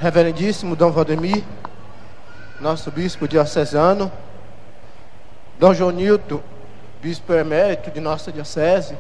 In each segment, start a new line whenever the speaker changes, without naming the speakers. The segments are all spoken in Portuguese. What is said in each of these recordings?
Reverendíssimo Dom Valdemir, nosso bispo diocesano, Dom Joanilton, bispo emérito de nossa diocese,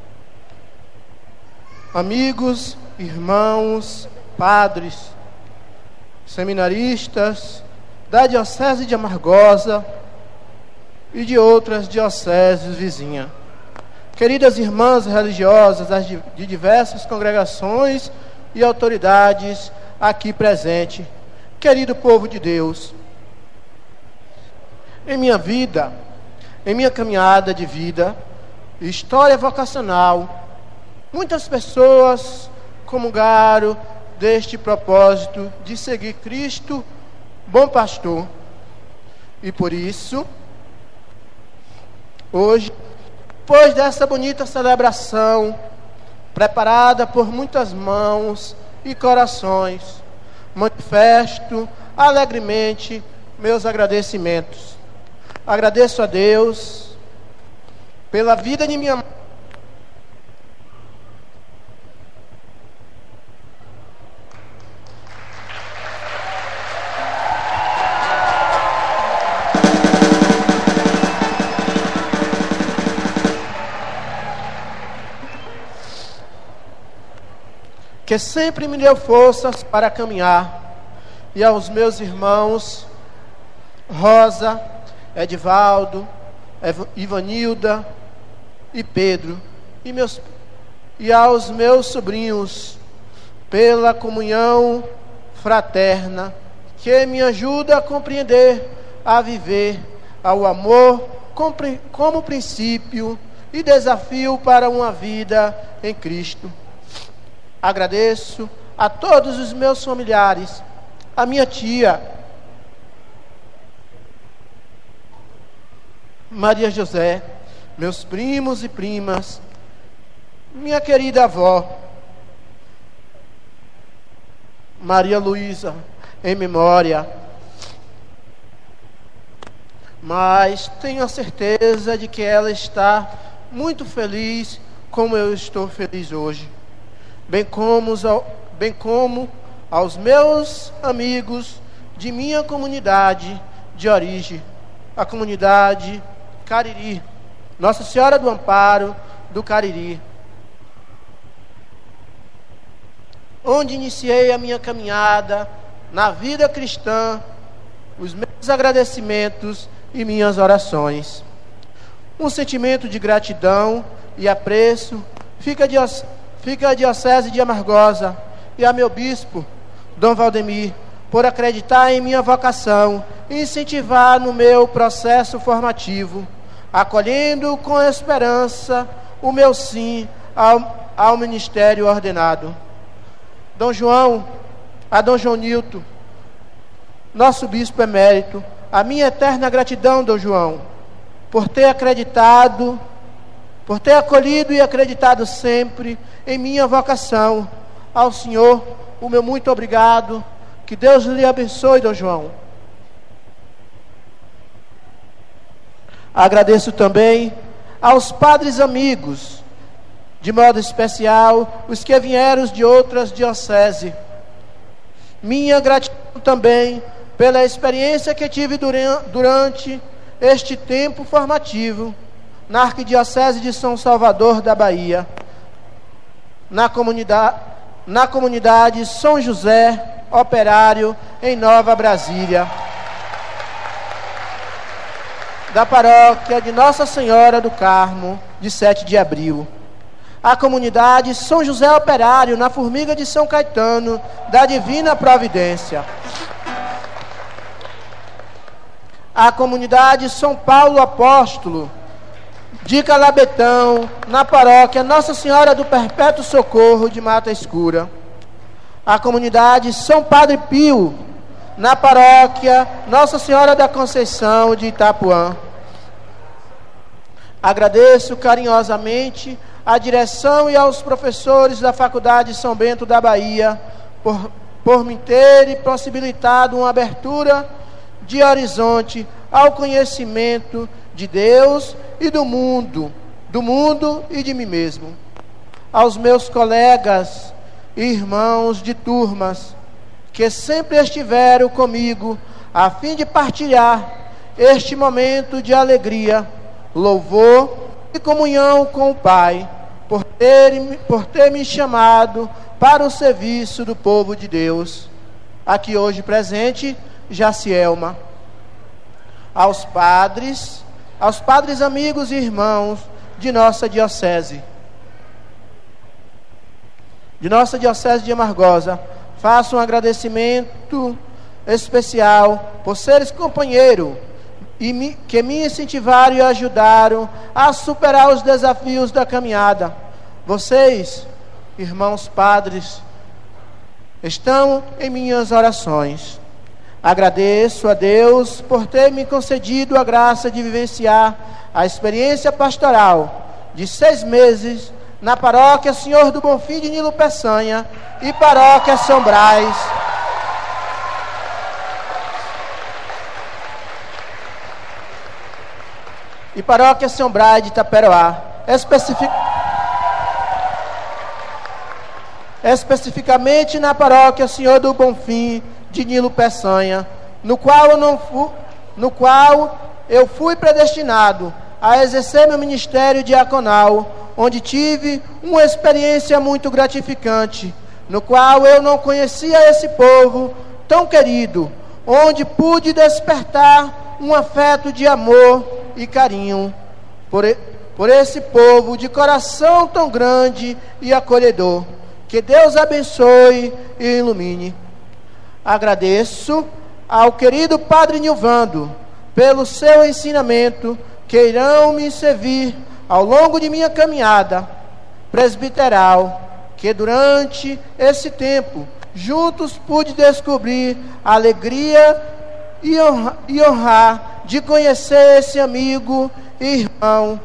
amigos, irmãos, padres, seminaristas da diocese de Amargosa e de outras dioceses vizinhas, queridas irmãs religiosas de diversas congregações e autoridades aqui presentes, querido povo de Deus, em minha vida, em minha caminhada de vida, história vocacional, muitas pessoas comungaram deste propósito de seguir Cristo, bom pastor. E por isso, hoje, depois dessa bonita celebração, preparada por muitas mãos e corações, manifesto alegremente meus agradecimentos. Agradeço a Deus pela vida de minha mãe, que sempre me deu forças para caminhar, e aos meus irmãos Rosa, Edivaldo, Ivanilda e Pedro, e aos meus sobrinhos, pela comunhão fraterna, que me ajuda a compreender, a viver ao amor como princípio e desafio para uma vida em Cristo. Agradeço a todos os meus familiares, a minha tia Maria José, meus primos e primas, minha querida avó Maria Luísa, em memória. Mas tenho a certeza de que ela está muito feliz, como eu estou feliz hoje. Bem como aos meus amigos de minha comunidade de origem, a comunidade Cariri, Nossa Senhora do Amparo do Cariri, onde iniciei a minha caminhada na vida cristã, os meus agradecimentos e minhas orações. Um sentimento de gratidão e apreço fica a Diocese de Amargosa e a meu bispo, Dom Valdemir, por acreditar em minha vocação e incentivar no meu processo formativo, acolhendo com esperança o meu sim ao ministério ordenado. Dom João, a Dom Joanilton, nosso bispo emérito, a minha eterna gratidão, Dom João, por ter acolhido e acreditado sempre em minha vocação. Ao Senhor, o meu muito obrigado. Que Deus lhe abençoe, Dom João. Agradeço também aos padres amigos, de modo especial os que vieram de outras dioceses. Minha gratidão também pela experiência que tive durante este tempo formativo na Arquidiocese de São Salvador da Bahia, na comunidade São José Operário, em Nova Brasília, da paróquia de Nossa Senhora do Carmo, de 7 de abril. A comunidade São José Operário, na Formiga de São Caetano, da Divina Providência. A comunidade São Paulo Apóstolo, de Calabetão, na paróquia Nossa Senhora do Perpétuo Socorro, de Mata Escura. A comunidade São Padre Pio, na paróquia Nossa Senhora da Conceição, de Itapuã. Agradeço carinhosamente à direção e aos professores da Faculdade São Bento da Bahia por me terem possibilitado uma abertura de horizonte ao conhecimento de Deus e do mundo e de mim mesmo. Aos meus colegas e irmãos de turmas que sempre estiveram comigo, a fim de partilhar este momento de alegria, louvor e comunhão com o Pai, por ter me chamado para o serviço do povo de Deus. Aqui hoje presente, Jacielma. Aos padres amigos e irmãos de nossa diocese de Amargosa, faço um agradecimento especial por seres companheiros que me incentivaram e ajudaram a superar os desafios da caminhada. Vocês, irmãos padres, estão em minhas orações. Agradeço a Deus por ter me concedido a graça de vivenciar a experiência pastoral de 6 meses na paróquia Senhor do Bonfim de Nilo Peçanha e paróquia São Brás. E paróquia São Brás de Itaperoá, especificamente na paróquia Senhor do Bonfim de Nilo Peçanha, no qual eu fui predestinado a exercer meu ministério diaconal, onde tive uma experiência muito gratificante, no qual eu não conhecia esse povo tão querido, onde pude despertar um afeto de amor e carinho por esse povo de coração tão grande e acolhedor. Que Deus abençoe e ilumine. Agradeço ao querido Padre Nilvando pelo seu ensinamento, que irão me servir ao longo de minha caminhada presbiteral, que durante esse tempo juntos pude descobrir a alegria e honrar de conhecer esse amigo e irmão.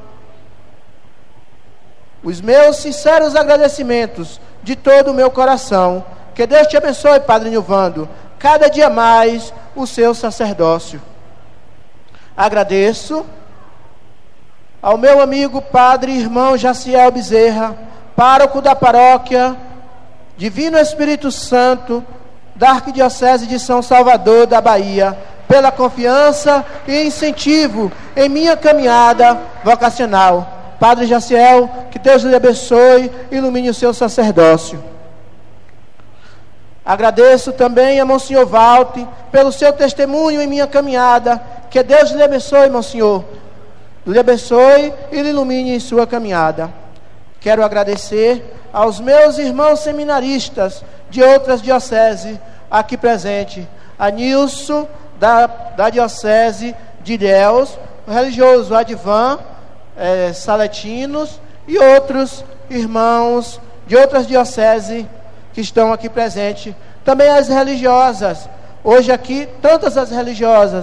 Os meus sinceros agradecimentos de todo o meu coração. Que Deus te abençoe, Padre Nilvando, cada dia mais o seu sacerdócio. Agradeço ao meu amigo Padre Irmão Jaciel Bezerra, pároco da paróquia Divino Espírito Santo da Arquidiocese de São Salvador da Bahia, pela confiança e incentivo em minha caminhada vocacional. Padre Jaciel, que Deus lhe abençoe e ilumine o seu sacerdócio. Agradeço também a Monsenhor Walter pelo seu testemunho em minha caminhada. Que Deus lhe abençoe, Monsenhor. Lhe abençoe e lhe ilumine em sua caminhada. Quero agradecer aos meus irmãos seminaristas de outras dioceses aqui presentes. A Nilson, da diocese de Ilhéus, o religioso Advan, saletinos e outros irmãos de outras dioceses que estão aqui presentes. Também as religiosas, hoje aqui, tantas as religiosas,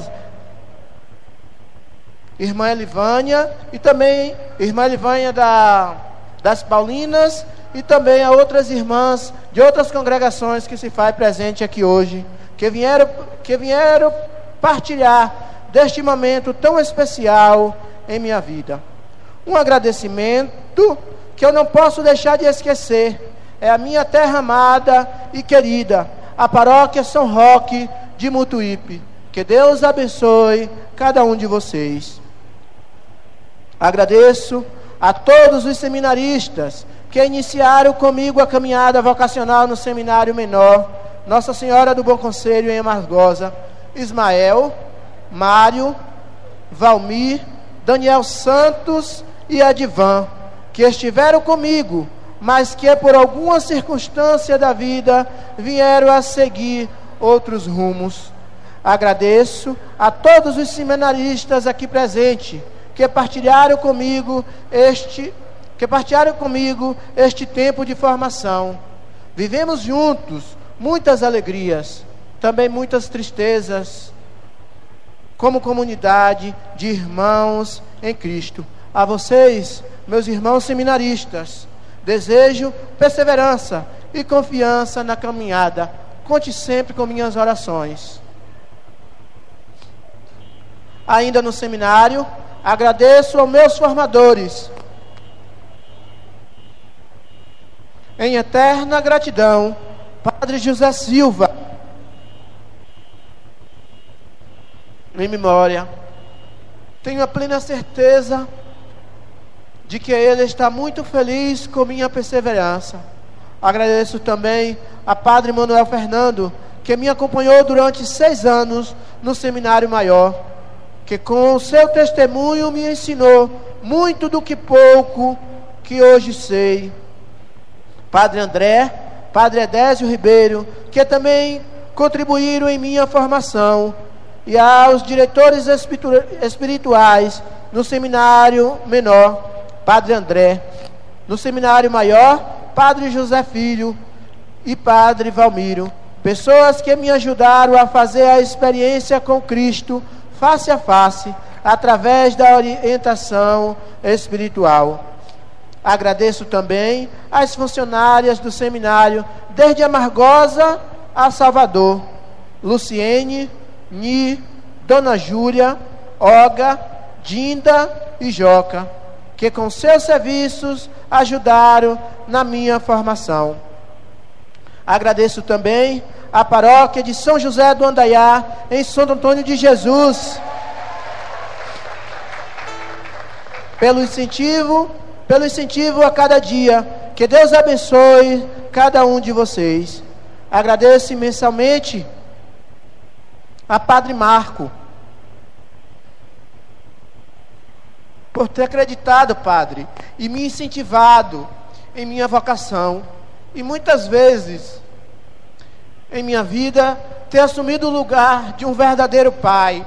irmã Elivânia, e também irmã Elivânia das Paulinas, e também a outras irmãs de outras congregações que se faz presente aqui hoje, que vieram partilhar deste momento tão especial em minha vida. Um agradecimento que eu não posso deixar de esquecer é a minha terra amada e querida, a paróquia São Roque de Mutuípe. Que Deus abençoe cada um de vocês. Agradeço a todos os seminaristas que iniciaram comigo a caminhada vocacional no Seminário Menor Nossa Senhora do Bom Conselho em Amargosa: Ismael, Mário, Valmir, Daniel Santos e Advan, que estiveram comigo, mas que por alguma circunstância da vida vieram a seguir outros rumos. Agradeço a todos os seminaristas aqui presentes que partilharam comigo este tempo de formação. Vivemos juntos muitas alegrias, também muitas tristezas, como comunidade de irmãos em Cristo. A vocês, meus irmãos seminaristas, desejo perseverança e confiança na caminhada. Conte sempre com minhas orações. Ainda no seminário, agradeço aos meus formadores. Em eterna gratidão, Padre José Silva, em memória. Tenho a plena certeza de que Ele está muito feliz com minha perseverança. Agradeço também a Padre Manuel Fernando, que me acompanhou durante 6 anos no Seminário Maior, que com o seu testemunho me ensinou muito do que pouco que hoje sei. Padre André, Padre Edésio Ribeiro, que também contribuíram em minha formação, e aos diretores espirituais no Seminário Menor, Padre André, no Seminário Maior, Padre José Filho e Padre Valmiro, pessoas que me ajudaram a fazer a experiência com Cristo face a face, através da orientação espiritual. Agradeço também às funcionárias do seminário, desde Amargosa a Salvador, Luciene, Ni, Dona Júlia, Olga, Dinda e Joca, que com seus serviços ajudaram na minha formação. Agradeço também a paróquia de São José do Andaiá, em Santo Antônio de Jesus, pelo incentivo a cada dia. Que Deus abençoe cada um de vocês. Agradeço imensamente a Padre Marco por ter acreditado, Padre, e me incentivado em minha vocação, e muitas vezes em minha vida ter assumido o lugar de um verdadeiro pai.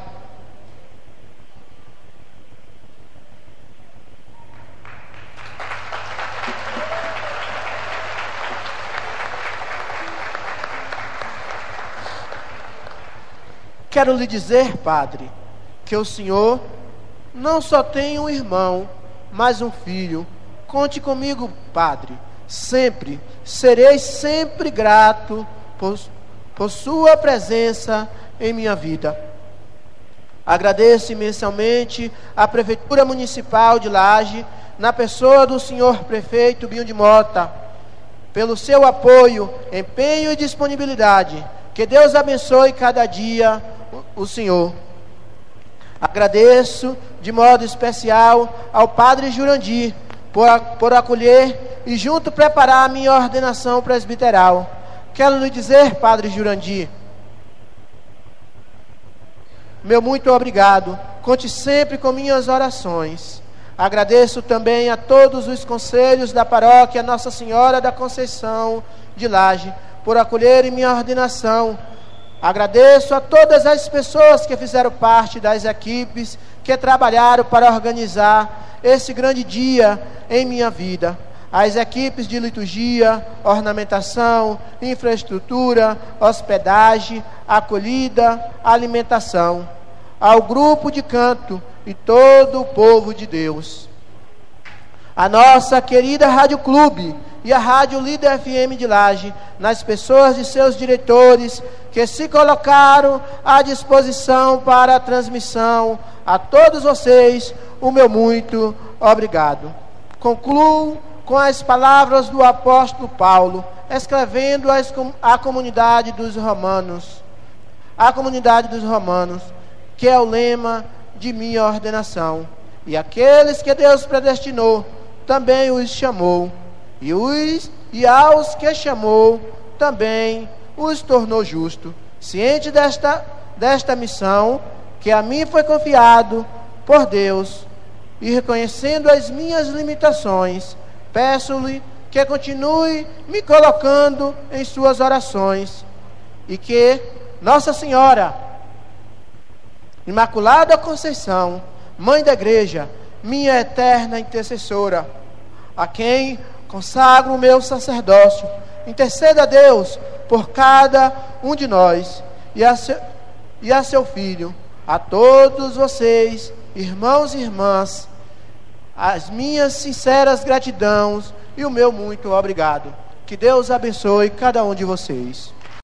Quero lhe dizer, Padre, que o Senhor não só tem um irmão, mas um filho. Conte comigo, Padre, sempre. Serei sempre grato por sua presença em minha vida. Agradeço imensamente à Prefeitura Municipal de Laje, na pessoa do senhor Prefeito Binho de Mota, pelo seu apoio, empenho e disponibilidade. Que Deus abençoe cada dia o Senhor. Agradeço de modo especial ao Padre Jurandir por acolher e junto preparar a minha ordenação presbiteral. Quero lhe dizer, Padre Jurandir, meu muito obrigado. Conte sempre com minhas orações. Agradeço também a todos os conselhos da paróquia Nossa Senhora da Conceição de Laje por acolherem minha ordenação. Agradeço a todas as pessoas que fizeram parte das equipes que trabalharam para organizar esse grande dia em minha vida. As equipes de liturgia, ornamentação, infraestrutura, hospedagem, acolhida, alimentação. Ao grupo de canto e todo o povo de Deus. A nossa querida Rádio Clube e a Rádio Líder FM de Laje, nas pessoas de seus diretores, que se colocaram à disposição para a transmissão. A todos vocês, o meu muito obrigado. Concluo com as palavras do apóstolo Paulo, escrevendo à comunidade dos Romanos. A comunidade dos Romanos, que é o lema de minha ordenação. E aqueles que Deus predestinou, também os chamou. E aos que chamou, também os tornou justo. Ciente desta missão, que a mim foi confiado por Deus, e reconhecendo as minhas limitações, peço-lhe que continue me colocando em suas orações, e que Nossa Senhora Imaculada Conceição, Mãe da Igreja, minha eterna intercessora, a quem consagro o meu sacerdócio, interceda a Deus por cada um de nós e a seu Filho, a todos vocês, irmãos e irmãs, as minhas sinceras gratidões e o meu muito obrigado. Que Deus abençoe cada um de vocês.